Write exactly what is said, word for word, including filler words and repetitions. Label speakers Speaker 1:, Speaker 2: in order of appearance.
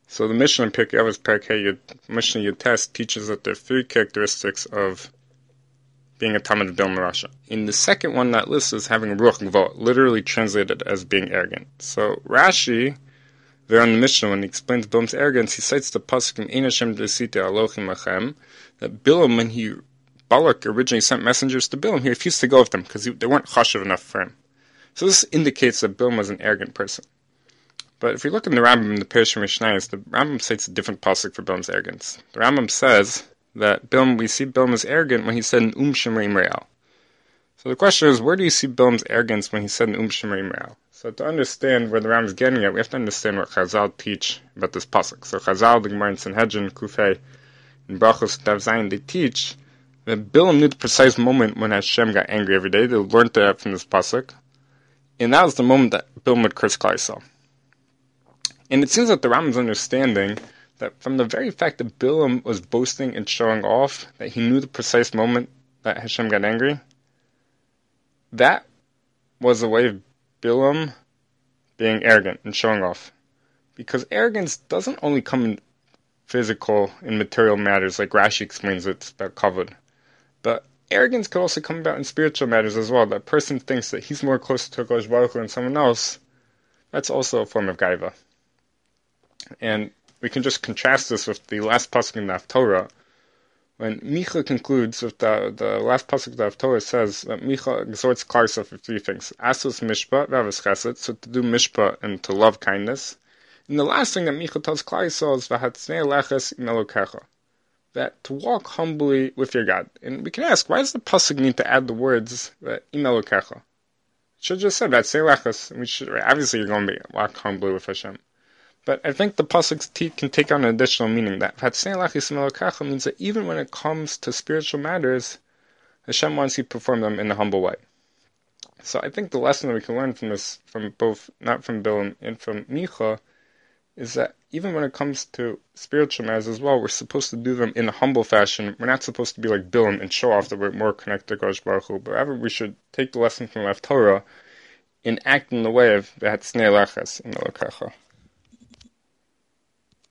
Speaker 1: So the Mishnah in Pirkei Avos, Pirkei Yud, Mishnah Yud Tes teaches that there are three characteristics of being a Talmid of Bilam Rasha. In the second one, that list is having Ruach Gvul, literally translated as being arrogant. So Rashi, there on the Mishnah, when he explains Bilam's arrogance, he cites the pasuk in Ein Hashem D'Site Alochim Lachem, that Bilam, when he Balak originally sent messengers to Bilam, he refused to go with them because they weren't chashuv enough for him. So this indicates that Bilam was an arrogant person. But if you look in the Rambam, the Perush Mishnayos, the Rambam cites a different pasuk for Bilam's arrogance. The Rambam says that Bilam, we see Bilam as arrogant when he said Um Shemreim Real. So the question is, where do you see Bilam's arrogance when he said Um Shemreim Real? So to understand where the Rambam is getting at, we have to understand what Chazal teach about this pasuk. So Chazal, the Gemara in Sanhedrin, Kufay, and Brachos Dav Zayin, they teach that Bilam knew the precise moment when Hashem got angry every day. They learned that from this pasuk, and that was the moment that Bilam would curse Klal Yisrael. And it seems that the Rambam's understanding that from the very fact that Bilam was boasting and showing off, that he knew the precise moment that Hashem got angry, that was a way of Bilam being arrogant and showing off. Because arrogance doesn't only come in physical and material matters, like Rashi explains it about kavod. But arrogance could also come about in spiritual matters as well. That person thinks that he's more close to HaKadosh Baruch Hu than someone else. That's also a form of gaiva. And we can just contrast this with the last pasuk in the Haftorah, when Micha concludes with the, the last pasuk of the Haftorah says that Micha exhorts Klal Yisrael for three things: Asos Mishpat, V'Avos Chesed, so to do Mishpat and to love kindness. And the last thing that Micha tells Klal Yisrael is V'Hatznei Leches Im Elokecha, that to walk humbly with your God. And we can ask, why does the pasuk need to add the words that Im Elokecha? It should have just said V'Hatznei Leches. We should obviously you're going to be walk humbly with Hashem. But I think the pasuk t- can take on an additional meaning, that V'Hatznei Leches Im Elokecha means that even when it comes to spiritual matters, Hashem wants you to perform them in a humble way. So I think the lesson that we can learn from this, from both, not from Bilam and from Micha, is that even when it comes to spiritual matters as well, we're supposed to do them in a humble fashion. We're not supposed to be like Bilam and show off that we're more connected to HaKadosh Baruch Hu, but rather we should take the lesson from the Torah and act in the way of V'Hatznei Leches Im Elokecha.